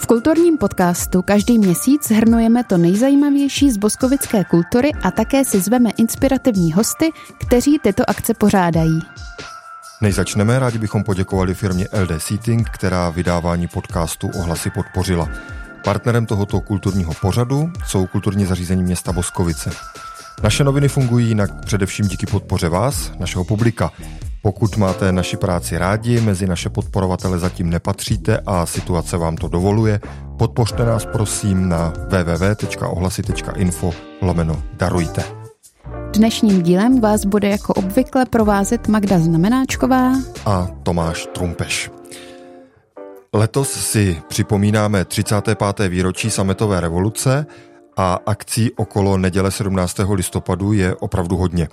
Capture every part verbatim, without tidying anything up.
V kulturním podcastu každý měsíc shrnujeme to nejzajímavější z boskovické kultury a také si zveme inspirativní hosty, kteří tyto akce pořádají. Než začneme, rádi bychom poděkovali firmě L D Seating, která vydávání podcastu Ohlasy podpořila. Partnerem tohoto kulturního pořadu jsou kulturní zařízení města Boskovice. Naše noviny fungují jinak především díky podpoře vás, našeho publika. Pokud máte naši práci rádi, mezi naše podporovatele zatím nepatříte a situace vám to dovoluje, podpořte nás prosím na www tečka ohlasy tečka info lomeno darujte. Dnešním dílem vás bude jako obvykle provázet Magda Znamenáčková a Tomáš Trumpeš. Letos si připomínáme třicáté páté výročí sametové revoluce a akcí okolo neděle sedmnáctého listopadu je opravdu hodně.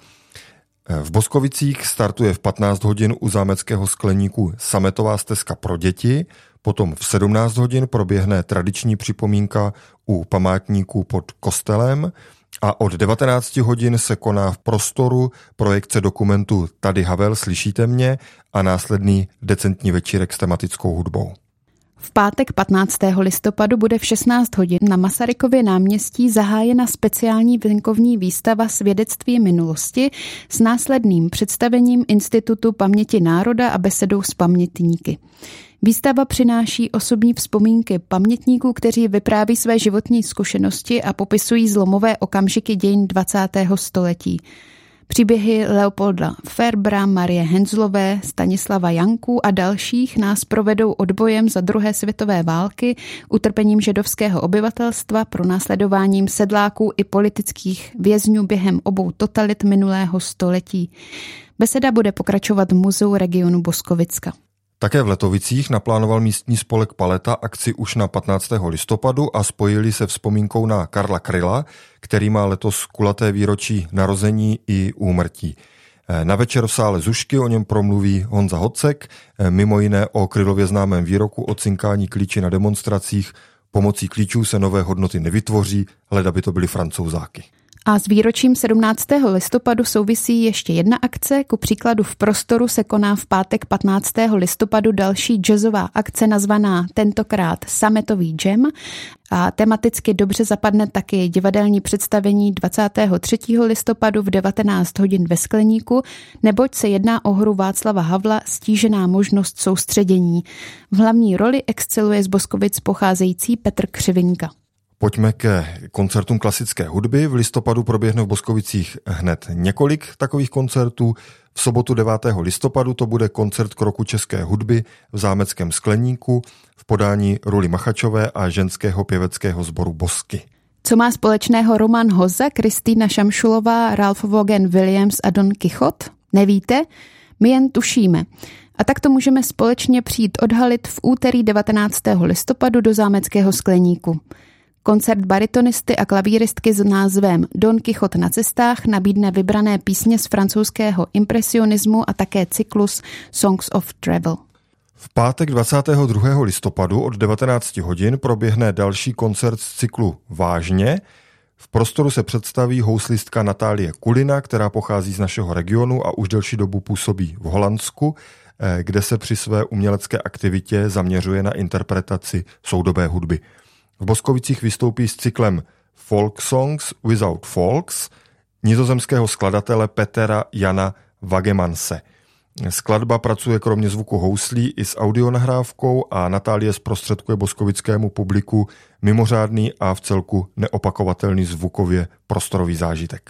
V Boskovicích startuje v patnáct hodin u zámeckého skleníku sametová stezka pro děti, potom v sedmnáct hodin proběhne tradiční připomínka u památníku pod kostelem a od devatenáct hodin se koná v prostoru projekce dokumentu Tady Havel, slyšíte mě a následný decentní večírek s tematickou hudbou. V pátek patnáctého listopadu bude v šestnáct hodin na Masarykově náměstí zahájena speciální venkovní výstava Svědectví minulosti s následným představením Institutu paměti národa a besedou s pamětníky. Výstava přináší osobní vzpomínky pamětníků, kteří vypráví své životní zkušenosti a popisují zlomové okamžiky dějin dvacátého století. Příběhy Leopolda Ferbra, Marie Henzlové, Stanislava Janků a dalších nás provedou odbojem za druhé světové války, utrpením židovského obyvatelstva, pronásledováním sedláků i politických vězňů během obou totalit minulého století. Beseda bude pokračovat v Muzeu regionu Boskovicka. Také v Letovicích naplánoval místní spolek Paleta akci už na patnáctého listopadu a spojili se vzpomínkou na Karla Kryla, který má letos kulaté výročí narození i úmrtí. Na večer v sále Zušky o něm promluví Honza Hocek, mimo jiné o Krylově známém výroku o cinkání klíči na demonstracích. Pomocí klíčů se nové hodnoty nevytvoří, leda by to byly Francouzáky. A s výročím sedmnáctého listopadu souvisí ještě jedna akce. Ku příkladu v prostoru se koná v pátek patnáctého listopadu další jazzová akce nazvaná tentokrát Sametový jam. A tematicky dobře zapadne taky divadelní představení dvacátého třetího listopadu v devatenáct hodin ve Skleníku, neboť se jedná o hru Václava Havla Stížená možnost soustředění. V hlavní roli exceluje z Boskovic pocházející Petr Křivinka. Pojďme ke koncertům klasické hudby. V listopadu proběhne v Boskovicích hned několik takových koncertů. V sobotu devátého listopadu to bude koncert kroku české hudby v zámeckém Skleníku v podání Ruly Machačové a ženského pěveckého sboru Bosky. Co má společného Roman Hoza, Kristýna Šamšulová, Ralph Vaughan Williams a Don Quixote? Nevíte? My jen tušíme. A tak to můžeme společně přijít odhalit v úterý devatenáctého listopadu do zámeckého Skleníku. Koncert baritonisty a klavíristky s názvem Don Quixote na cestách nabídne vybrané písně z francouzského impresionismu a také cyklus Songs of Travel. V pátek dvacátého druhého listopadu od devatenáct hodin proběhne další koncert z cyklu Vážně. V prostoru se představí houslistka Natálie Kulina, která pochází z našeho regionu a už delší dobu působí v Holandsku, kde se při své umělecké aktivitě zaměřuje na interpretaci soudobé hudby. V Boskovicích vystoupí s cyklem Folk Songs Without Folks nizozemského skladatele Petera Jana Wagemanse. Skladba pracuje kromě zvuku houslí i s audionahrávkou a Natálie zprostředkuje boskovickému publiku mimořádný a v celku neopakovatelný zvukově prostorový zážitek.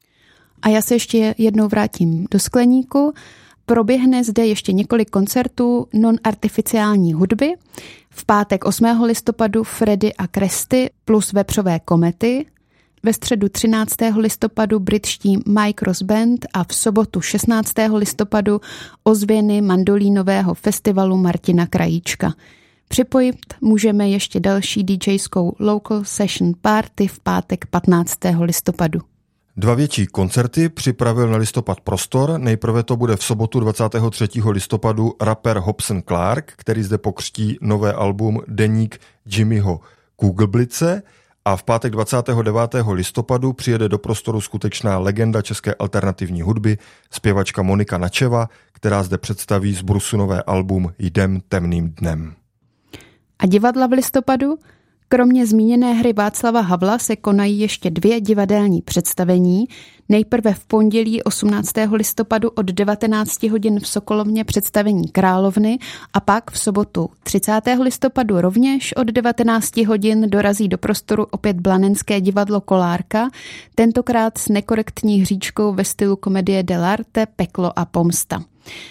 A já se ještě jednou vrátím do Skleníku. Proběhne zde ještě několik koncertů non-artificiální hudby. V pátek osmého listopadu Freddy a Kresty plus Vepřové komety. Ve středu třináctého listopadu britští Mike Ross Band a v sobotu šestnáctého listopadu ozvěny mandolínového festivalu Martina Krajíčka. Připojit můžeme ještě další DJskou Local Session Party v pátek patnáctého listopadu. Dva větší koncerty připravil na listopad prostor. Nejprve to bude v sobotu dvacátého třetího listopadu rapper Hobson Clark, který zde pokřtí nové album Deník Jimmyho Kugelblice, a v pátek dvacátého devátého listopadu přijede do prostoru skutečná legenda české alternativní hudby, zpěvačka Monika Načeva, která zde představí z brusu nové album Jdem temným dnem. A divadla v listopadu? Kromě zmíněné hry Václava Havla se konají ještě dvě divadelní představení. Nejprve v pondělí osmnáctého listopadu od devatenáct hodin v Sokolovně představení Královny a pak v sobotu třicátého listopadu rovněž od devatenáct hodin dorazí do prostoru opět blanenské divadlo Kolárka, tentokrát s nekorektní hříčkou ve stylu komedie dell'arte Peklo a pomsta.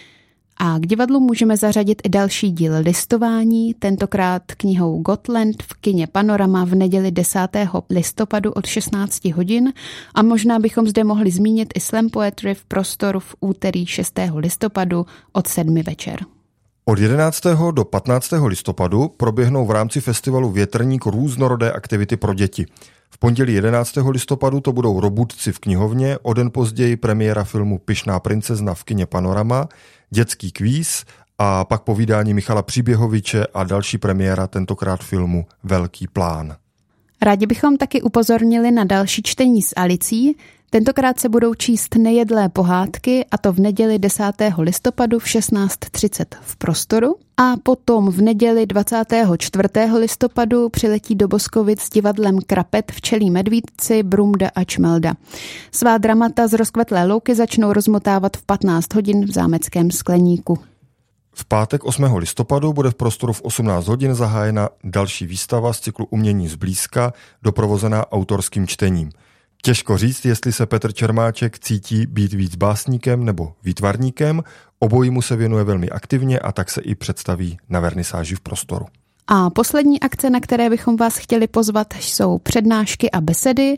A k divadlu můžeme zařadit i další díl listování, tentokrát knihou Gotland v kině Panorama v neděli desátého listopadu od šestnáct hodin a možná bychom zde mohli zmínit i slam poetry v prostoru v úterý šestého listopadu od sedmi večer. Od jedenáctého do patnáctého listopadu proběhnou v rámci festivalu Větrník různorodé aktivity pro děti. V pondělí jedenáctého listopadu to budou Robotci v knihovně, o den později premiéra filmu Pyšná princezna v kině Panorama, dětský kvíz a pak povídání Michala Příběhoviče a další premiéra, tentokrát filmu Velký plán. Rádi bychom taky upozornili na další čtení s Alicí. Tentokrát se budou číst Nejedlé pohádky, a to v neděli desátého listopadu v šestnáct třicet v prostoru. A potom v neděli dvacátého čtvrtého listopadu přiletí do Boskovic s divadlem Krapet Včelí medvídci, Brumda a Čmelda. Svá dramata z Rozkvetlé louky začnou rozmotávat v patnáct hodin v Zámeckém skleníku. V pátek osmého listopadu bude v prostoru v osmnáct hodin zahájena další výstava z cyklu Umění zblízka, doprovozená autorským čtením. Těžko říct, jestli se Petr Čermáček cítí být víc básníkem nebo výtvarníkem, obojímu se věnuje velmi aktivně a tak se i představí na vernisáži v prostoru. A poslední akce, na které bychom vás chtěli pozvat, jsou přednášky a besedy.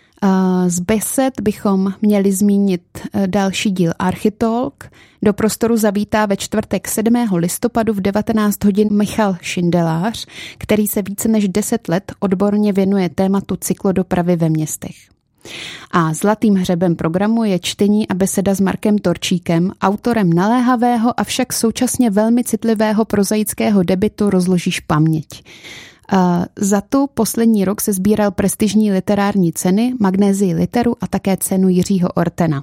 Z besed bychom měli zmínit další díl Architalk. Do prostoru zavítá ve čtvrtek sedmého listopadu v devatenáct hodin Michal Šindelář, který se více než deset let odborně věnuje tématu cyklodopravy ve městech. A zlatým hřebem programu je čtení a beseda s Markem Torčíkem, autorem naléhavého, avšak současně velmi citlivého prozaického debutu Rozložíš paměť. Uh, za tu poslední rok se sbíral prestižní literární ceny, Magnézii literu a také cenu Jiřího Ortena.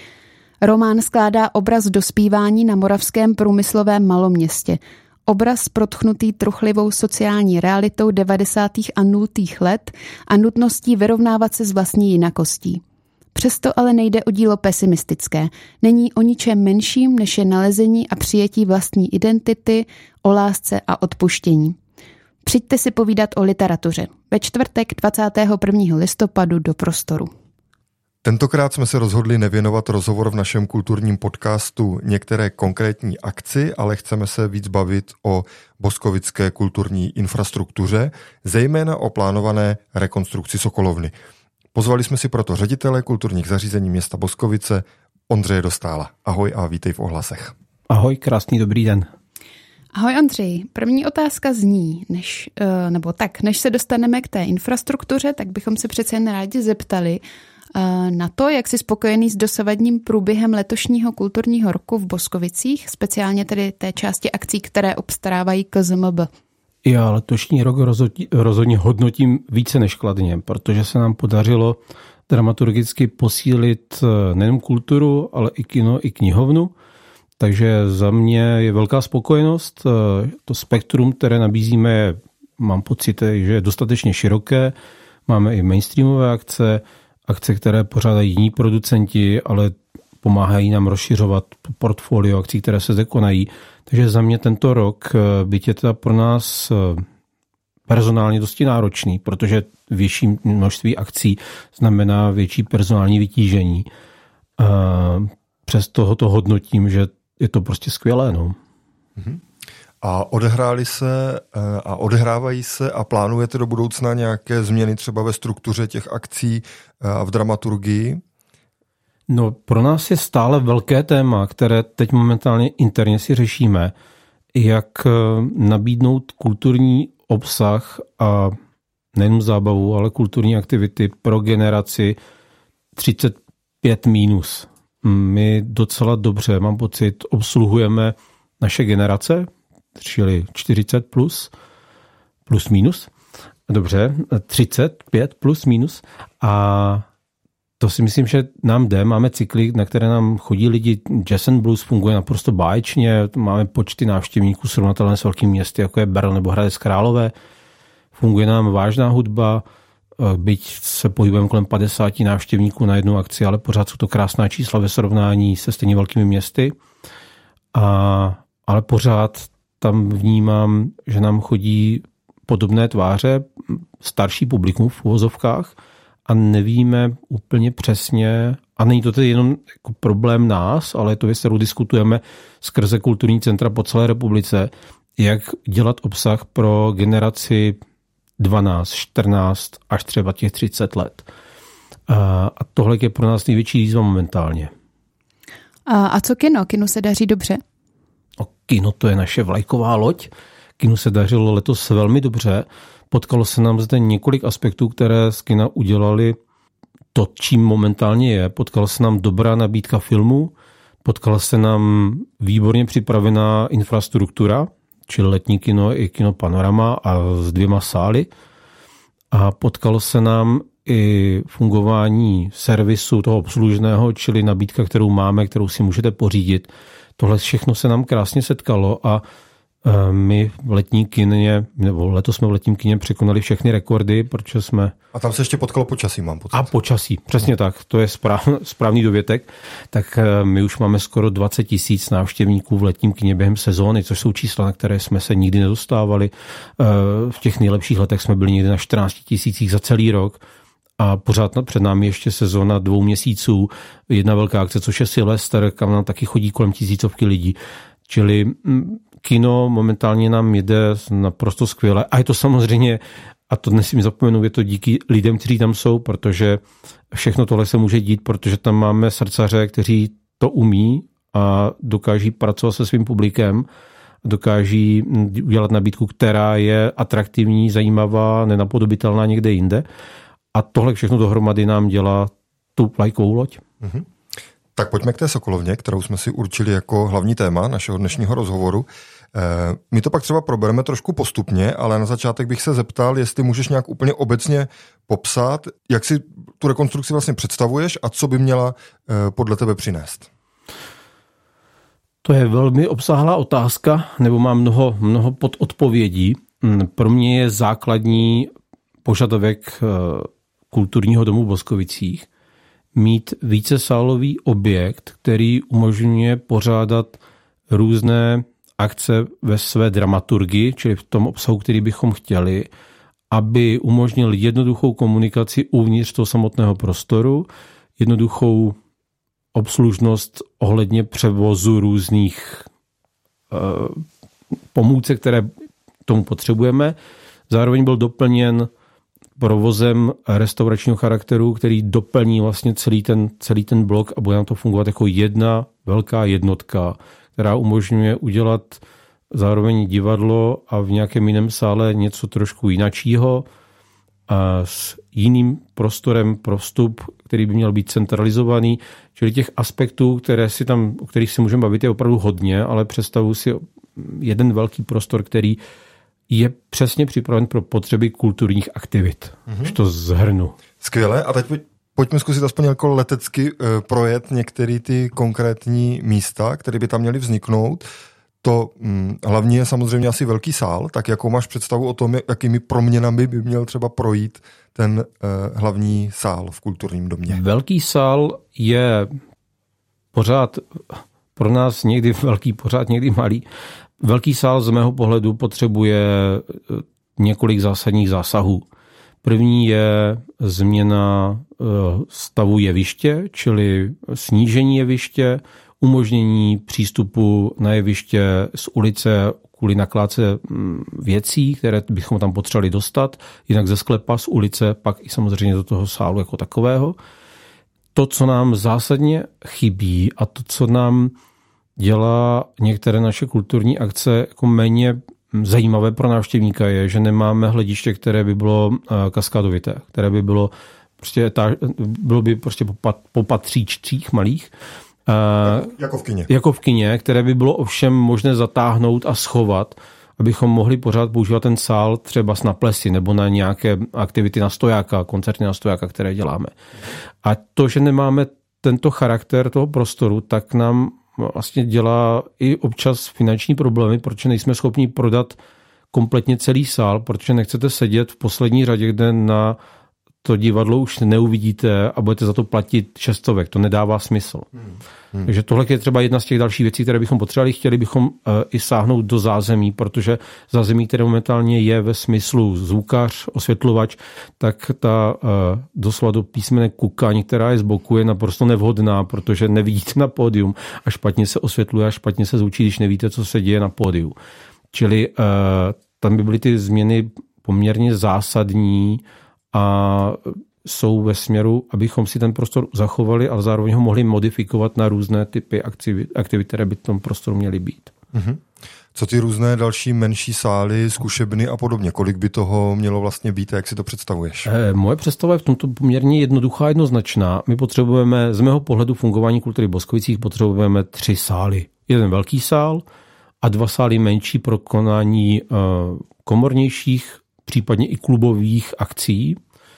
Román skládá obraz dospívání na moravském průmyslovém maloměstě. Obraz protchnutý truchlivou sociální realitou devadesátých a nultých let a nutností vyrovnávat se s vlastní jinakostí. Přesto ale nejde o dílo pesimistické. Není o ničem menším, než je nalezení a přijetí vlastní identity, o lásce a odpuštění. Přijďte si povídat o literatuře. Ve čtvrtek dvacátého prvního listopadu do prostoru. Tentokrát jsme se rozhodli nevěnovat rozhovor v našem kulturním podcastu některé konkrétní akci, ale chceme se víc bavit o boskovické kulturní infrastruktuře, zejména o plánované rekonstrukci Sokolovny. Pozvali jsme si proto ředitele kulturních zařízení města Boskovice Ondřeje Dostála. Ahoj a vítej v Ohlasech. Ahoj, krásný dobrý den. Ahoj Ondřej, první otázka zní, než, nebo tak, než se dostaneme k té infrastruktuře, tak bychom se přece jen rádi zeptali na to, jak jsi spokojený s dosavadním průběhem letošního kulturního roku v Boskovicích, speciálně tedy té části akcí, které obstarávají K Z M B. Já letošní rok rozhodně, rozhodně hodnotím více než kladně, protože se nám podařilo dramaturgicky posílit nejen kulturu, ale i kino, i knihovnu. Takže za mě je velká spokojenost. To spektrum, které nabízíme, mám pocit, že je dostatečně široké. Máme i mainstreamové akce, akce, které pořádají jiní producenti, ale pomáhají nám rozšiřovat portfolio akcí, které se zde konají. Takže za mě tento rok, byť je teda pro nás personálně dosti náročný, protože větší množství akcí znamená větší personální vytížení. Přes toho to hodnotím, že je to prostě skvělé. No. A odehrály se a odehrávají se a plánujete do budoucna nějaké změny třeba ve struktuře těch akcí a v dramaturgii? No, pro nás je stále velké téma, které teď momentálně interně si řešíme, jak nabídnout kulturní obsah a nejen zábavu, ale kulturní aktivity pro generaci třicet pět minus. My docela dobře, mám pocit, obsluhujeme naše generace, čili čtyřicet plus, plus minus. Dobře, třicet pět plus minus. A To si myslím, že nám jde. Máme cykly, na které nám chodí lidi. Jazz and Blues funguje naprosto báječně. Máme počty návštěvníků srovnatelné s velkými městy, jako je Brno nebo Hradec Králové. Funguje nám vážná hudba, byť se pohybujeme kolem padesáti návštěvníků na jednu akci, ale pořád jsou to krásná čísla ve srovnání se stejně velkými městy. A, ale pořád tam vnímám, že nám chodí podobné tváře, starší publikum v uvozovkách, a nevíme úplně přesně, a není to tedy jenom jako problém nás, ale je to věc, kterou diskutujeme skrze kulturní centra po celé republice, jak dělat obsah pro generaci dvanáct, čtrnáct až třeba těch třicet let. A tohle je pro nás největší výzva momentálně. A, a co kino? Kinu se daří dobře? O, kino to je naše vlajková loď. Kinu se dařilo letos velmi dobře. Potkalo se nám zde několik aspektů, které z kina udělali to, čím momentálně je. Potkala se nám dobrá nabídka filmů, potkala se nám výborně připravená infrastruktura, čili letní kino i kino Panorama a s dvěma sály. A potkalo se nám i fungování servisu toho obslužného, čili nabídka, kterou máme, kterou si můžete pořídit. Tohle všechno se nám krásně setkalo a my v letní kině, nebo letos jsme v letním kině překonali všechny rekordy, protože jsme... A tam se ještě potkalo počasí, mám pocit. A počasí, přesně tak, to je správ, správný dovětek. Tak my už máme skoro dvacet tisíc návštěvníků v letním kině během sezóny, což jsou čísla, na které jsme se nikdy nedostávali. V těch nejlepších letech jsme byli někdy na čtrnáct tisících za celý rok. A pořád před námi ještě sezóna dvou měsíců, jedna velká akce, což je Silvestr, kam nám taky chodí kolem tisícovky lidí. Čili kino momentálně nám jede naprosto skvěle. A je to samozřejmě, a to nesmím zapomenout, je to díky lidem, kteří tam jsou, protože všechno tohle se může dít, protože tam máme srdcaře, kteří to umí a dokáží pracovat se svým publikem, dokáží udělat nabídku, která je atraktivní, zajímavá, nenapodobitelná někde jinde. A tohle všechno dohromady nám dělá tu vlajkovou loď. Mm-hmm. Tak pojďme k té Sokolovně, kterou jsme si určili jako hlavní téma našeho dnešního rozhovoru. My to pak třeba probereme trošku postupně, ale na začátek bych se zeptal, jestli můžeš nějak úplně obecně popsat, jak si tu rekonstrukci vlastně představuješ a co by měla podle tebe přinést. To je velmi obsáhlá otázka, nebo má mnoho, mnoho pododpovědí. Pro mě je základní požadavek kulturního domu v Boskovicích mít vícesálový objekt, který umožňuje pořádat různé akce ve své dramaturgii, čili v tom obsahu, který bychom chtěli, aby umožnil jednoduchou komunikaci uvnitř toho samotného prostoru, jednoduchou obslužnost ohledně převozu různých uh, pomůcek, které tomu potřebujeme. Zároveň byl doplněn provozem restauračního charakteru, který doplní vlastně celý ten, celý ten blok a bude na to fungovat jako jedna velká jednotka, která umožňuje udělat zároveň divadlo a v nějakém jiném sále něco trošku jinačího a s jiným prostorem pro vstup, který by měl být centralizovaný. Čili těch aspektů, které si tam, o kterých si můžeme bavit, je opravdu hodně, ale představuji si jeden velký prostor, který je přesně připraven pro potřeby kulturních aktivit. Mm-hmm. Už to zhrnu. Skvěle. A teď pojďme zkusit aspoň jako letecky projet některé ty konkrétní místa, které by tam měly vzniknout. To hm, hlavně je samozřejmě asi velký sál, tak jakou máš představu o tom, jakými proměnami by měl třeba projít ten eh, hlavní sál v kulturním domě? Velký sál je pořád pro nás někdy velký, pořád někdy malý. Velký sál z mého pohledu potřebuje několik zásadních zásahů. První je změna stavu jeviště, čili snížení jeviště, umožnění přístupu na jeviště z ulice kvůli nakládce věcí, které bychom tam potřebovali dostat, jinak ze sklepa, z ulice, pak i samozřejmě do toho sálu jako takového. To, co nám zásadně chybí a to, co nám dělá některé naše kulturní akce jako méně zajímavé pro návštěvníka, je, že nemáme hlediště, které by bylo kaskádovité, které by bylo prostě bylo by prostě po patříčcích malých. Jako v kině. Jako v kině, které by bylo ovšem možné zatáhnout a schovat abychom mohli pořád používat ten sál třeba na plesy nebo na nějaké aktivity na stojáka, koncerty na stojáka, které děláme. A to, že nemáme tento charakter toho prostoru, tak nám vlastně dělá i občas finanční problémy, protože nejsme schopni prodat kompletně celý sál, protože nechcete sedět v poslední řadě, kde na to divadlo už neuvidíte a budete za to platit šestovek. To nedává smysl. Hmm. Hmm. Takže tohle je třeba jedna z těch dalších věcí, které bychom potřebovali. Chtěli bychom uh, i sáhnout do zázemí, protože zázemí, které momentálně je ve smyslu zvukař, osvětlovač, tak ta uh, doslova do písmene kukání, která je z boku, je naprosto nevhodná, protože nevidíte na pódium a špatně se osvětluje a špatně se zvučí, když nevíte, co se děje na pódiu. Čili uh, tam by byly ty změny poměrně zásadní a jsou ve směru, abychom si ten prostor zachovali, ale zároveň ho mohli modifikovat na různé typy aktivit, které by v tom prostoru měly být. Mm-hmm. Co ty různé další menší sály, zkušebny a podobně? Kolik by toho mělo vlastně být a jak si to představuješ? E, moje představa je v tomto poměrně jednoduchá, jednoznačná. My potřebujeme, z mého pohledu fungování kultury v Boskovicích, potřebujeme tři sály. Jeden velký sál a dva sály menší pro konání e, komornějších, případně i klubových akcí.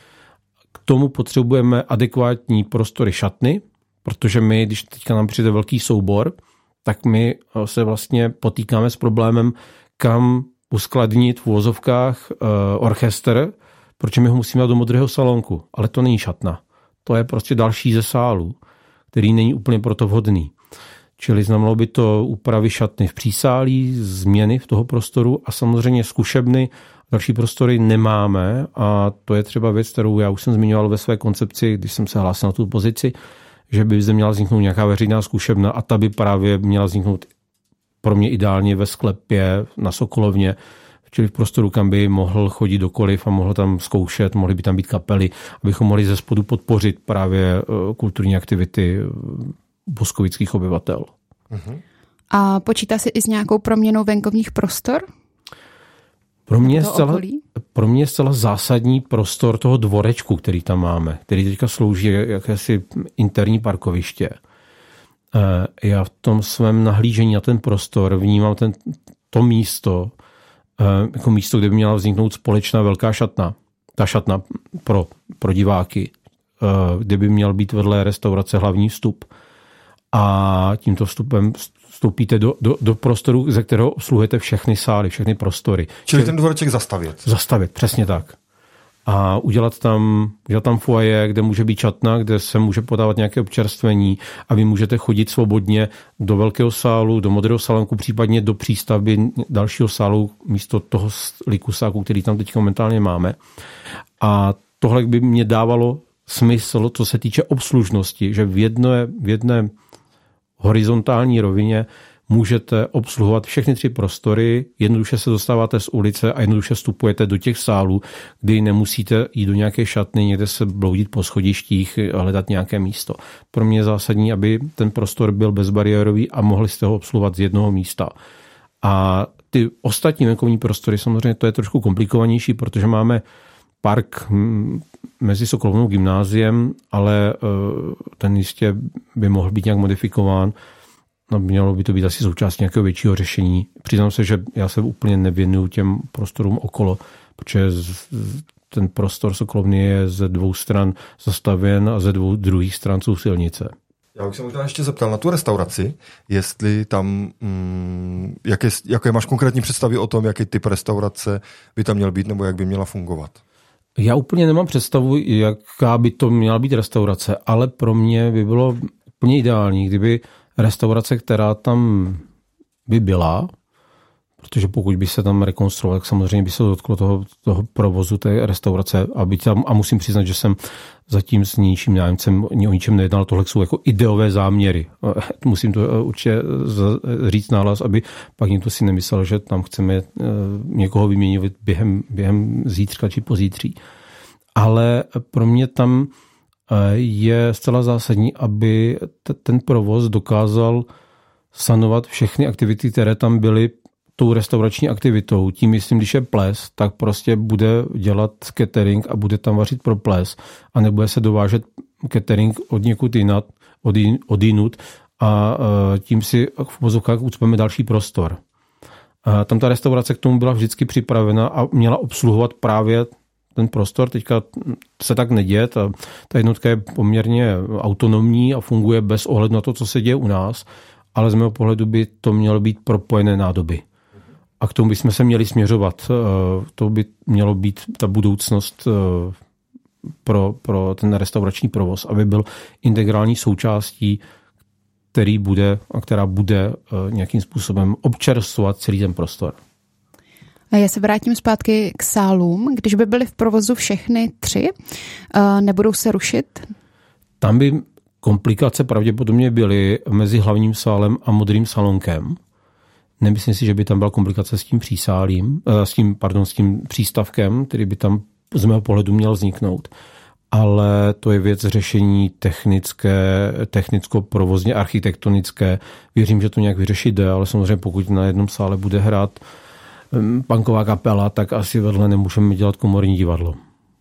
K tomu potřebujeme adekvátní prostory šatny, protože my, když teďka nám přijde velký soubor, tak my se vlastně potýkáme s problémem, kam uskladnit v uvozovkách uh, orchestr, protože my ho musíme dát do modrého salonku, ale to není šatna. To je prostě další ze sálů, který není úplně proto vhodný. Čili znamenalo by to úpravy šatny v přísálí, změny v toho prostoru a samozřejmě zkušebny. Další prostory nemáme a to je třeba věc, kterou já už jsem zmiňoval ve své koncepci, když jsem se hlásil na tu pozici, že by zde měla vzniknout nějaká veřejná zkušebna a ta by právě měla vzniknout pro mě ideálně ve sklepě na Sokolovně, čili v prostoru, kam by mohl chodit dokoliv a mohl tam zkoušet, mohly by tam být kapely, abychom mohli ze spodu podpořit právě kulturní aktivity boskovických obyvatel. Uh-huh. A počítá si i s nějakou proměnou venkovních prostor? Pro mě, zcela, pro mě je zcela zásadní prostor toho dvorečku, který tam máme, který teďka slouží jakési interní parkoviště. Já v tom svém nahlížení na ten prostor vnímám ten, to místo jako místo, kde by měla vzniknout společná velká šatna. Ta šatna pro, pro diváky, kde by měl být vedle restaurace hlavní vstup. A tímto vstupem vstoupíte do, do, do prostoru, ze kterého obsluhujete všechny sály, všechny prostory. Čili, Čili ten dvoreček zastavit. Zastavit, přesně tak. A udělat tam, udělat tam foyer, kde může být šatna, kde se může podávat nějaké občerstvení a vy můžete chodit svobodně do velkého sálu, do modrého salonku, případně do přístavby dalšího sálu místo toho likusáku, který tam teď momentálně máme. A tohle by mě dávalo smysl, co se týče obslužnosti, že v jedné, v jedné horizontální rovině můžete obsluhovat všechny tři prostory, jednoduše se dostáváte z ulice a jednoduše vstupujete do těch sálů, kdy nemusíte jít do nějaké šatny, někde se bloudit po schodištích a hledat nějaké místo. Pro mě je zásadní, aby ten prostor byl bezbariérový a mohli jste ho obsluhovat z jednoho místa. A ty ostatní venkovní prostory, samozřejmě to je trošku komplikovanější, protože máme park mezi Sokolovnou gymnáziem, ale ten jistě by mohl být nějak modifikován. No, mělo by to být asi součást nějakého většího řešení. Přiznám se, že já se úplně nevěnuju těm prostorům okolo, protože ten prostor Sokolovny je ze dvou stran zastavěn a ze dvou druhých stran jsou silnice. Já bych se možná ještě zeptal na tu restauraci, jestli tam, mm, jaké, jaké máš konkrétní představy o tom, jaký typ restaurace by tam měl být nebo jak by měla fungovat? Já úplně nemám představu, jaká by to měla být restaurace, ale pro mě by bylo úplně ideální, kdyby restaurace, která tam by byla, protože pokud by se tam rekonstruoval, tak samozřejmě by se dotklo toho, toho provozu té restaurace a, by tam, a musím přiznat, že jsem zatím s ničím nájemcem o ničem nejednal, tohle jsou jako ideové záměry. Musím to určitě říct nahlas, aby pak někdo si nemyslel, že tam chceme někoho vyměnit během, během zítřka či pozítří. Ale pro mě tam je zcela zásadní, aby ten provoz dokázal sanovat všechny aktivity, které tam byly tou restaurační aktivitou. Tím myslím, když je ples, tak prostě bude dělat catering a bude tam vařit pro ples a nebude se dovážet catering od někud jinat, od, jin, od jinut a tím si v vozovkách ucpeme další prostor. Tam ta restaurace k tomu byla vždycky připravena a měla obsluhovat právě ten prostor. Teďka se tak neděje, ta, ta jednotka je poměrně autonomní a funguje bez ohledu na to, co se děje u nás, ale z mého pohledu by to mělo být propojené nádoby. A k tomu bychom se měli směřovat. To by mělo být ta budoucnost pro, pro ten restaurační provoz, aby byl integrální součástí, který bude a která bude nějakým způsobem občerstvovat celý ten prostor. A já se vrátím zpátky k sálům. Když by byly v provozu všechny tři, nebudou se rušit? Tam by komplikace pravděpodobně byly mezi hlavním sálem a modrým salonkem. Nemyslím si, že by tam byla komplikace s tím přísálím, s tím, pardon, s tím přístavkem, který by tam z mého pohledu měl vzniknout. Ale to je věc řešení technické, technicko-provozně, architektonické. Věřím, že to nějak vyřešit jde, ale samozřejmě pokud na jednom sále bude hrát punková kapela, tak asi vedle nemůžeme dělat komorní divadlo.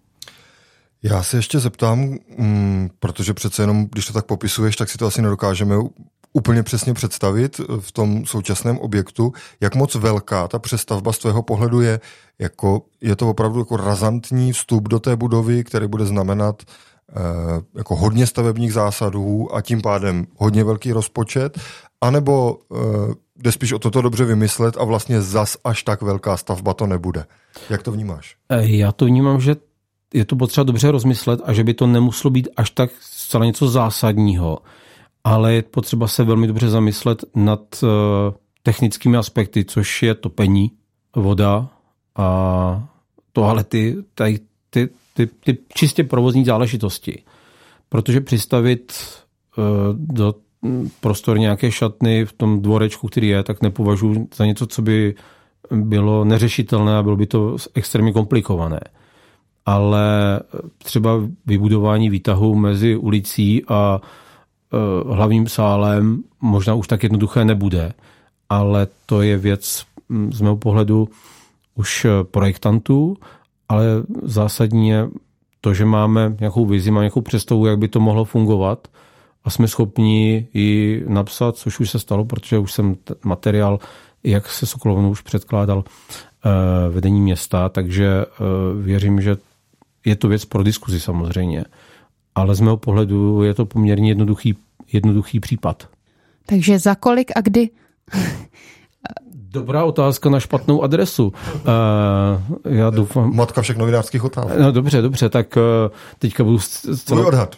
Já se ještě zeptám, protože přece jenom, když to tak popisuješ, tak si to asi nedokážeme úplně přesně představit v tom současném objektu, jak moc velká ta přestavba z tvého pohledu je. Jako, je to opravdu jako razantní vstup do té budovy, který bude znamenat eh, jako hodně stavebních zásadů a tím pádem hodně velký rozpočet, anebo eh, jde spíš o toto dobře vymyslet a vlastně zas až tak velká stavba to nebude. Jak to vnímáš? Já to vnímám, že je to potřeba dobře rozmyslet a že by to nemuselo být až tak zcela něco zásadního, ale je potřeba se velmi dobře zamyslet nad technickými aspekty, což je topení, voda a toalety, ty, ty, ty, ty čistě provozní záležitosti. Protože přistavit do prostor nějaké šatny v tom dvorečku, který je, tak nepovažuji za něco, co by bylo neřešitelné a bylo by to extrémně komplikované. Ale třeba vybudování výtahu mezi ulicí a hlavním sálem možná už tak jednoduché nebude, ale to je věc z mého pohledu už projektantů, ale zásadní je to, že máme nějakou vizi, máme nějakou představu, jak by to mohlo fungovat a jsme schopni ji napsat, což už se stalo, protože už jsem materiál, jak se Sokolovnou už předkládal vedení města, takže věřím, že je to věc pro diskuzi samozřejmě. Ale z mého pohledu je to poměrně jednoduchý, jednoduchý případ. Takže za kolik a kdy? Dobrá otázka na špatnou adresu. Uh, já doufám... Matka všech novinářských otázek. No dobře, dobře, tak uh, teďka budu... Celou... Můj odhad.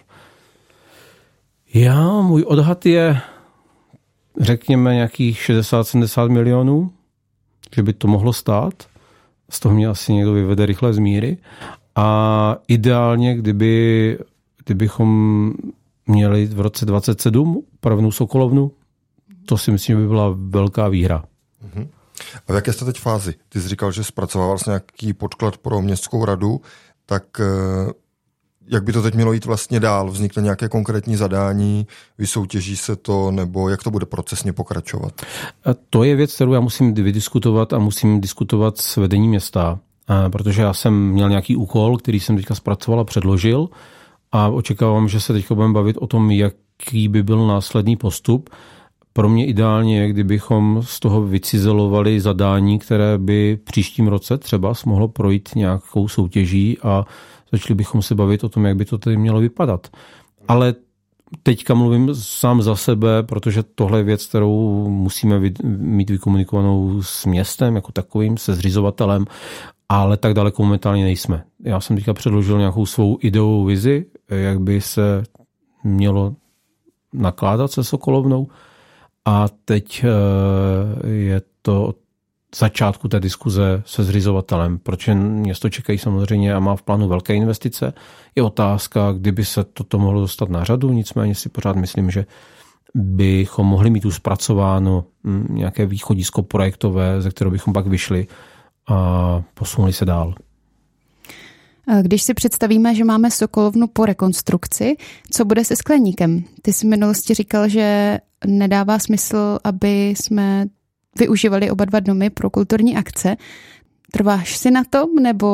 Já, můj odhad je, řekněme, nějakých šedesát sedmdesát milionů, že by to mohlo stát. Z toho mě asi někdo vyvede rychle z míry. A ideálně, kdyby, kdybychom měli v roce dvacet sedm upravenou Sokolovnu, to si myslím, že by byla velká výhra. Uh-huh. A v jaké jste teď fázi? Ty jsi říkal, že zpracovával jsi nějaký podklad pro městskou radu, tak jak by to teď mělo jít vlastně dál? Vznikne nějaké konkrétní zadání, vysoutěží se to, nebo jak to bude procesně pokračovat? A to je věc, kterou já musím vydiskutovat a musím diskutovat s vedením města, protože já jsem měl nějaký úkol, který jsem teďka zpracoval a předložil a očekávám, že se teďka budeme bavit o tom, jaký by byl následný postup. Pro mě ideálně je, kdybychom z toho vycizelovali zadání, které by příštím roce třeba mohlo projít nějakou soutěží a začali bychom se bavit o tom, jak by to tady mělo vypadat. Ale teďka mluvím sám za sebe, protože tohle je věc, kterou musíme mít vykomunikovanou s městem jako takovým, se zřizovatelem, ale tak daleko momentálně nejsme. Já jsem teďka předložil nějakou svou ideovou vizi, jak by se mělo nakládat se Sokolovnou a teď je to od začátku té diskuze se zřizovatelem, protože město čekají samozřejmě a má v plánu velké investice. Je otázka, kdyby se toto mohlo dostat na řadu, nicméně si pořád myslím, že bychom mohli mít už zpracováno nějaké východisko projektové, ze kterého bychom pak vyšli a posunuli se dál. Když si představíme, že máme Sokolovnu po rekonstrukci, co bude se skleníkem? Ty jsi v minulosti říkal, že nedává smysl, aby jsme využívali oba dva domy pro kulturní akce. Trváš si na tom, nebo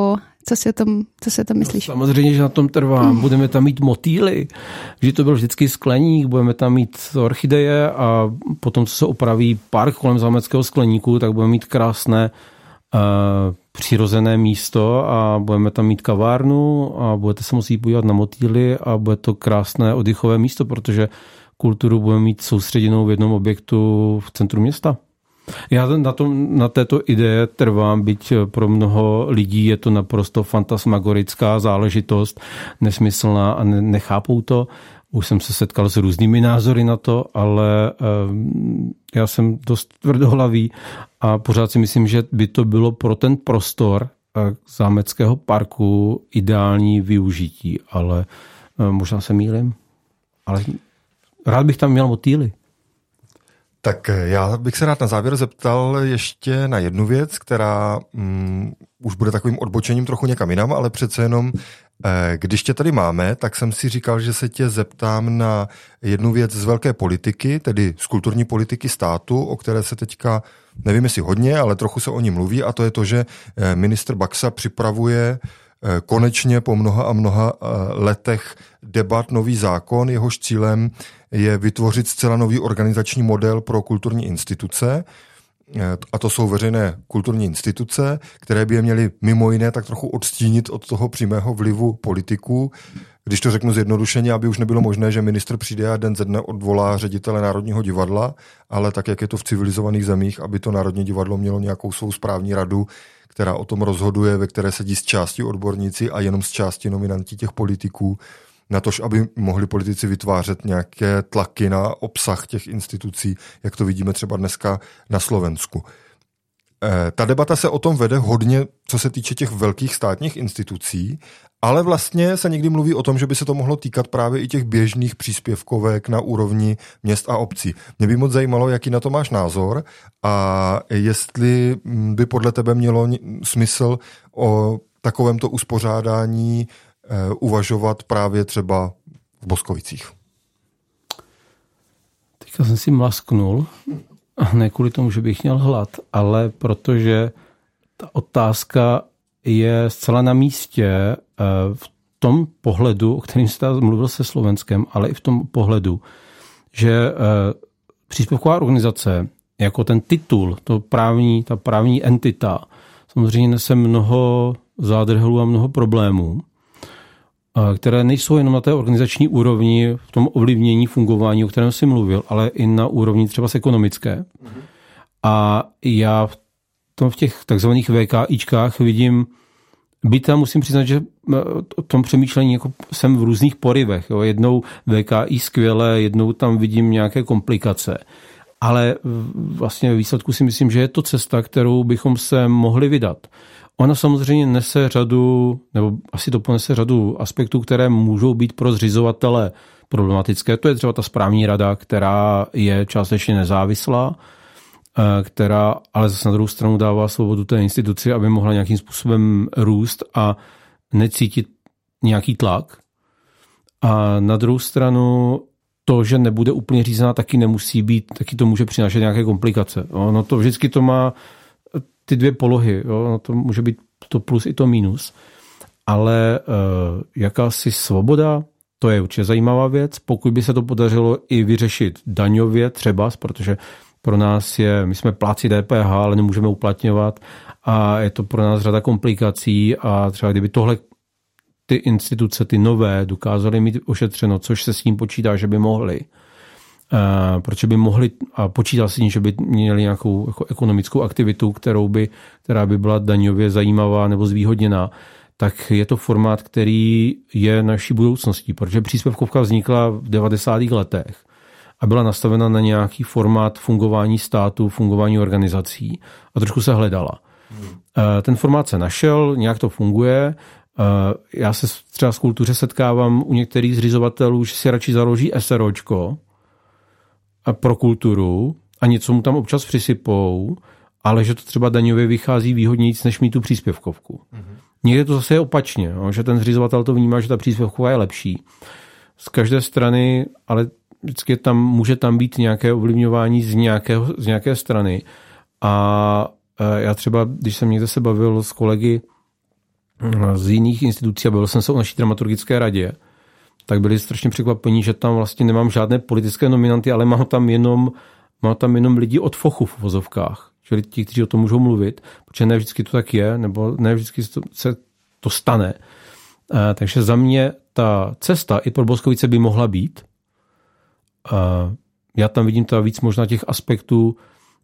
Co si o tom, co si o tom myslíš? No, samozřejmě, že na tom trvám. Budeme tam mít motýly, že to byl vždycky skleník, budeme tam mít orchideje a potom, co se opraví park kolem zámeckého skleníku, tak budeme mít krásné uh, přirozené místo a budeme tam mít kavárnu a budete se moci podívat na motýly a bude to krásné oddychové místo, protože kulturu budeme mít soustředěnou v jednom objektu v centru města. Já na, tom, na této ideje trvám, byť pro mnoho lidí je to naprosto fantasmagorická záležitost, nesmyslná a ne, nechápou to. Už jsem se setkal s různými názory na to, ale um, já jsem dost tvrdohlavý a pořád si myslím, že by to bylo pro ten prostor zámeckého parku ideální využití, ale um, možná se mýlím. Ale rád bych tam měl motýly. Tak já bych se rád na závěr zeptal ještě na jednu věc, která mm, už bude takovým odbočením trochu někam jinam, ale přece jenom, eh, když tě tady máme, tak jsem si říkal, že se tě zeptám na jednu věc z velké politiky, tedy z kulturní politiky státu, o které se teďka, nevím jestli hodně, ale trochu se o ní mluví, a to je to, že ministr Baxa připravuje konečně po mnoha a mnoha letech debat nový zákon, jehož cílem je vytvořit zcela nový organizační model pro kulturní instituce. A to jsou veřejné kulturní instituce, které by je měly mimo jiné tak trochu odstínit od toho přímého vlivu politiků. Když to řeknu zjednodušeně, aby už nebylo možné, že ministr přijde a den ze dne odvolá ředitele Národního divadla, ale tak, jak je to v civilizovaných zemích, aby to Národní divadlo mělo nějakou svou správní radu, která o tom rozhoduje, ve které sedí z části odborníci a jenom z části nominanti těch politiků, na to, aby mohli politici vytvářet nějaké tlaky na obsah těch institucí, jak to vidíme třeba dneska na Slovensku. E, ta debata se o tom vede hodně, co se týče těch velkých státních institucí, ale vlastně se někdy mluví o tom, že by se to mohlo týkat právě i těch běžných příspěvkovek na úrovni měst a obcí. Mě by moc zajímalo, jaký na to máš názor a jestli by podle tebe mělo smysl o takovémto uspořádání uvažovat právě třeba v Boskovicích. Teďka jsem si mlasknul, ne kvůli tomu, že bych měl hlad, ale protože ta otázka je zcela na místě v tom pohledu, o kterém jste mluvil se Slovenskem, ale i v tom pohledu, že příspěvková organizace jako ten titul, to právní, ta právní entita, samozřejmě nese mnoho zádrhelů a mnoho problémů, které nejsou jenom na té organizační úrovni v tom ovlivnění fungování, o kterém jsi mluvil, ale i na úrovni třeba ekonomické. Mm-hmm. A já v, tom, v těch takzvaných VKIčkách vidím, byť tam musím přiznat, že o tom přemýšlení jako jsem v různých porivech. Jo. Jednou V K I skvěle, jednou tam vidím nějaké komplikace. Ale vlastně ve výsledku si myslím, že je to cesta, kterou bychom se mohli vydat. Ona samozřejmě nese řadu, nebo asi to ponese řadu aspektů, které můžou být pro zřizovatele problematické. To je třeba ta správní rada, která je částečně nezávislá, která ale zase na druhou stranu dává svobodu té instituci, aby mohla nějakým způsobem růst a necítit nějaký tlak. A na druhou stranu to, že nebude úplně řízená, taky nemusí být, taky to může přinášet nějaké komplikace. No to vždycky to má ty dvě polohy, jo? No to může být to plus i to minus. Ale uh, jakási svoboda, to je určitě zajímavá věc. Pokud by se to podařilo i vyřešit daňově třeba, protože pro nás je, my jsme pláci D P H, ale nemůžeme uplatňovat a je to pro nás řada komplikací a třeba kdyby tohle ty instituce, ty nové, dokázaly mít ošetřeno, což se s ním počítá, že by mohly. Uh, protože by mohli, a počítá se s tím, že by měli nějakou jako ekonomickou aktivitu, kterou by, která by byla daňově zajímavá nebo zvýhodněná, tak je to formát, který je naší budoucností, protože příspěvkovka vznikla v devadesátých letech a byla nastavena na nějaký formát fungování státu, fungování organizací a trošku se hledala. Hmm. Uh, ten formát se našel, nějak to funguje. Uh, já se třeba z kultuře setkávám u některých zřizovatelů, že si radši založí SROčko pro kulturu a něco mu tam občas přisypou, ale že to třeba daňově vychází výhodnějíc, než mít tu příspěvkovku. Mm-hmm. Někde to zase je opačně, no, že ten zřizovatel to vnímá, že ta příspěvkovka je lepší. Z každé strany, ale vždycky tam, může tam být nějaké ovlivňování z, nějakého, z nějaké strany. A já třeba, když jsem někde se bavil s kolegy z jiných institucí a bavil jsem se o naší dramaturgické radě, tak byli strašně překvapení, že tam vlastně nemám žádné politické nominanty, ale mám tam jenom, mám tam jenom lidi od fochu v uvozovkách. Čili ti, kteří o tom můžou mluvit, protože ne vždycky to tak je, nebo ne vždycky se to stane. Takže za mě ta cesta i pro Boskovice by mohla být. Já tam vidím teda víc možná těch aspektů,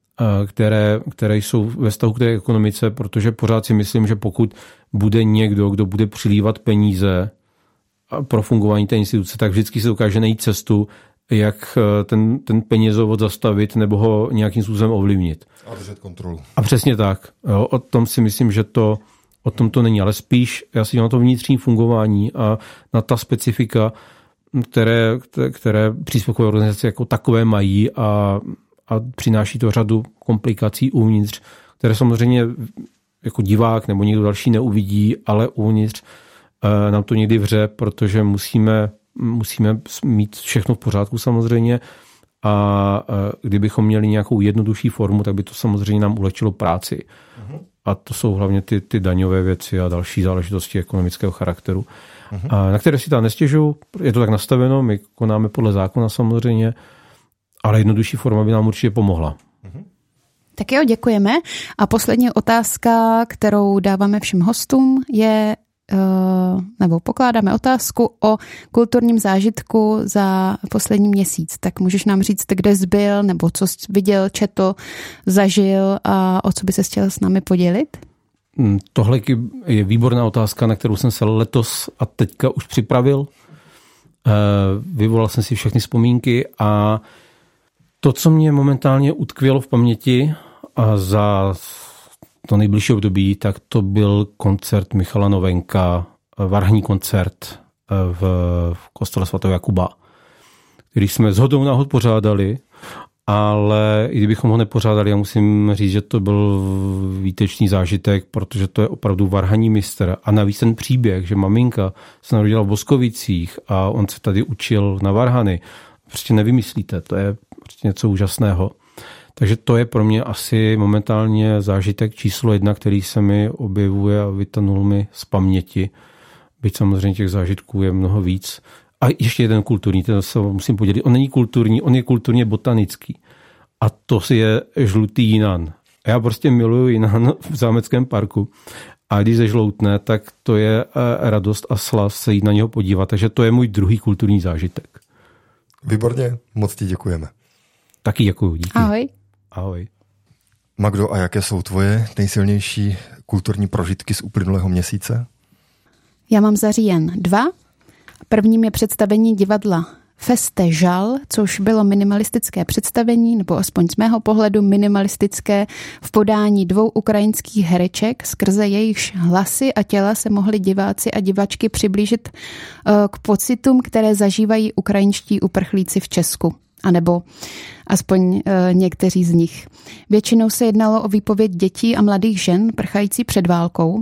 které, které jsou ve vztahu k té ekonomice, protože pořád si myslím, že pokud bude někdo, kdo bude přilívat peníze pro fungování té instituce, tak vždycky se ukáže najít cestu, jak ten, ten penězovod zastavit nebo ho nějakým způsobem ovlivnit. A držet kontrolu. A přesně tak. Jo, o tom si myslím, že to, o tom to není, ale spíš já si na to vnitřní fungování a na ta specifika, které, které příspěvkové organizace jako takové mají a, a přináší to řadu komplikací uvnitř, které samozřejmě jako divák nebo někdo další neuvidí, ale uvnitř e, nám to někdy vře, protože musíme, musíme mít všechno v pořádku samozřejmě a e, kdybychom měli nějakou jednodušší formu, tak by to samozřejmě nám ulehčilo práci. Uh-huh. A to jsou hlavně ty, ty daňové věci a další záležitosti ekonomického charakteru, uh-huh. a na které si tam nestěžuju. Je to tak nastaveno, my konáme podle zákona samozřejmě, ale jednodušší forma by nám určitě pomohla. Uh-huh. Tak jo, děkujeme. A poslední otázka, kterou dáváme všem hostům, je, nebo pokládáme otázku o kulturním zážitku za poslední měsíc. Tak můžeš nám říct, kde jsi byl, nebo co jsi viděl, četl, zažil a o co by se chtěl s námi podělit? Tohle je výborná otázka, na kterou jsem se letos a teďka už připravil. Vyvolal jsem si všechny vzpomínky a to, co mě momentálně utkvělo v paměti a za to nejbližší období, tak to byl koncert Michala Novenka, varhní koncert v, v kostele svatého Jakuba, který jsme shodou náhod pořádali, ale i kdybychom ho nepořádali, já musím říct, že to byl výtečný zážitek, protože to je opravdu varhaní mistr a navíc ten příběh, že maminka se narodila v Boskovicích a on se tady učil na varhany, prostě nevymyslíte, to je prostě něco úžasného. Takže to je pro mě asi momentálně zážitek číslo jedna, který se mi objevuje a vytanul mi z paměti. Byť samozřejmě těch zážitků je mnoho víc. A ještě jeden kulturní, ten se musím podělit. On není kulturní, on je kulturně botanický. A to je žlutý jinan. Já prostě miluji jinan v Zámeckém parku. A když zežloutne, tak to je radost a slas se jít na něho podívat. Takže to je můj druhý kulturní zážitek. Výborně, moc ti děkujeme. Taky děkuju, díky. Ahoj. Ahoj. Magdo, a jaké jsou tvoje nejsilnější kulturní prožitky z uplynulého měsíce? Já mám za říjen dva. Prvním je představení divadla Feste Žal, což bylo minimalistické představení, nebo aspoň z mého pohledu minimalistické v podání dvou ukrajinských hereček, skrze jejichž hlasy a těla se mohli diváci a divačky přiblížit k pocitům, které zažívají ukrajinští uprchlíci v Česku. A nebo aspoň e, někteří z nich. Většinou se jednalo o výpověď dětí a mladých žen prchající před válkou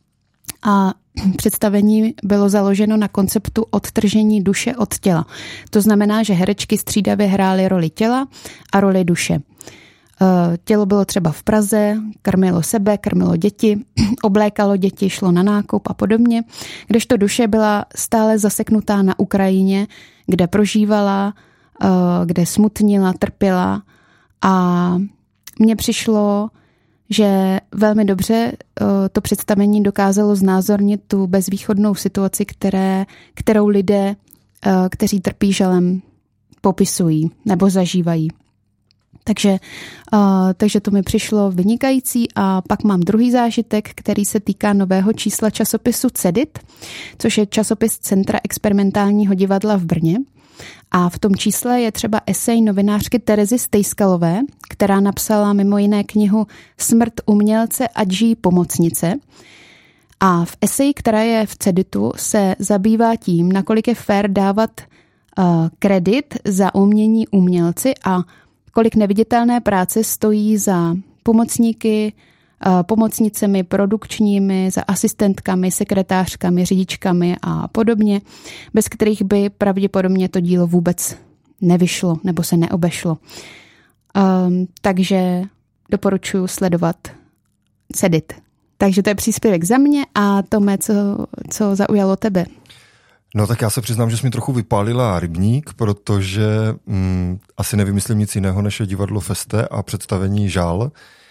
a představení bylo založeno na konceptu odtržení duše od těla. To znamená, že herečky střídavě hrály roli těla a roli duše. E, tělo bylo třeba v Praze, krmilo sebe, krmilo děti, oblékalo děti, šlo na nákup a podobně, kdežto duše byla stále zaseknutá na Ukrajině, kde prožívala, kde smutnila, trpěla a mně přišlo, že velmi dobře to představení dokázalo znázornit tu bezvýchodnou situaci, které, kterou lidé, kteří trpí žalem, popisují nebo zažívají. Takže, takže to mi přišlo vynikající a pak mám druhý zážitek, který se týká nového čísla časopisu Cedit, což je časopis Centra experimentálního divadla v Brně. A v tom čísle je třeba esej novinářky Terezy Stejskalové, která napsala mimo jiné knihu Smrt umělce a dží pomocnice. A v eseji, která je v Ceditu, se zabývá tím, nakolik je fér dávat uh, kredit za umění umělci a kolik neviditelné práce stojí za pomocníky, pomocnicemi produkčními, za asistentkami, sekretářkami, řidičkami a podobně, bez kterých by pravděpodobně to dílo vůbec nevyšlo nebo se neobešlo. Um, takže doporučuji sledovat Cedit. Takže to je příspěvek za mě a Tome, co, co zaujalo tebe? No tak já se přiznám, že jsi mi trochu vypálila Rybník, protože mm, asi nevymyslím nic jiného, než je divadlo Feste a představení Žál.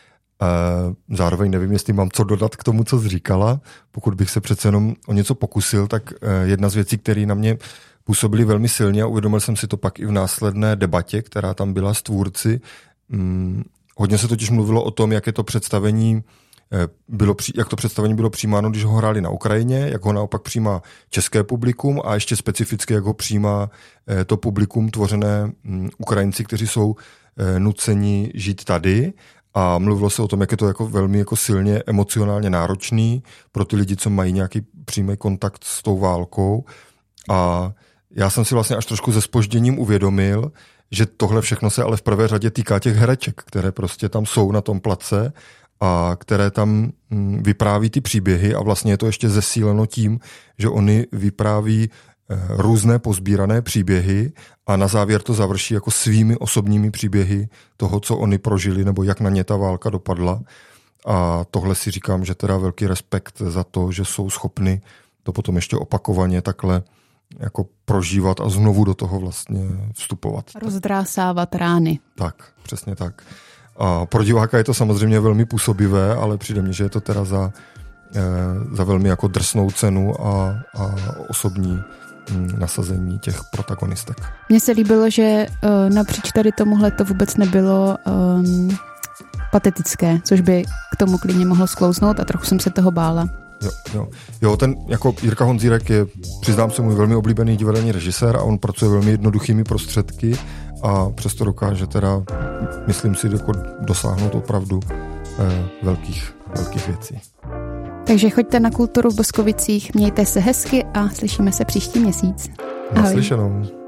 E, zároveň nevím, jestli mám co dodat k tomu, co jsi říkala. Pokud bych se přece jenom o něco pokusil, tak e, jedna z věcí, které na mě působily velmi silně a uvědomil jsem si to pak i v následné debatě, která tam byla s tvůrci. Mm, hodně se totiž mluvilo o tom, jak je to představení Bylo, jak to představení bylo přijímáno, když ho hráli na Ukrajině, jak ho naopak přijímá české publikum a ještě specificky, jak ho přijímá to publikum tvořené Ukrajinci, kteří jsou nuceni žít tady. A mluvilo se o tom, jak je to jako velmi jako silně emocionálně náročný pro ty lidi, co mají nějaký přímý kontakt s tou válkou. A já jsem si vlastně až trošku se zpožděním uvědomil, že tohle všechno se ale v prvé řadě týká těch hereček, které prostě tam jsou na tom place a které tam vypráví ty příběhy a vlastně je to ještě zesíleno tím, že oni vypráví různé pozbírané příběhy a na závěr to završí jako svými osobními příběhy toho, co oni prožili nebo jak na ně ta válka dopadla. A tohle si říkám, že teda velký respekt za to, že jsou schopni to potom ještě opakovaně takhle jako prožívat a znovu do toho vlastně vstupovat. Rozdrásávat rány. Tak, přesně tak. A pro diváka je to samozřejmě velmi působivé, ale přijde mně, že je to teda za, za velmi jako drsnou cenu a, a osobní nasazení těch protagonistek. Mně se líbilo, že napříč tady tomuhle to vůbec nebylo um, patetické, což by k tomu klidně mohlo sklouznout a trochu jsem se toho bála. Jo, jo. jo, ten jako Jirka Honzírek je, přiznám se, můj velmi oblíbený divadelní režisér a on pracuje velmi jednoduchými prostředky a přesto dokáže teda, myslím si, jako dosáhnout opravdu eh, velkých, velkých věcí. Takže choďte na Kulturu v Boskovicích, mějte se hezky a slyšíme se příští měsíc. Ahoj. Naslyšenou.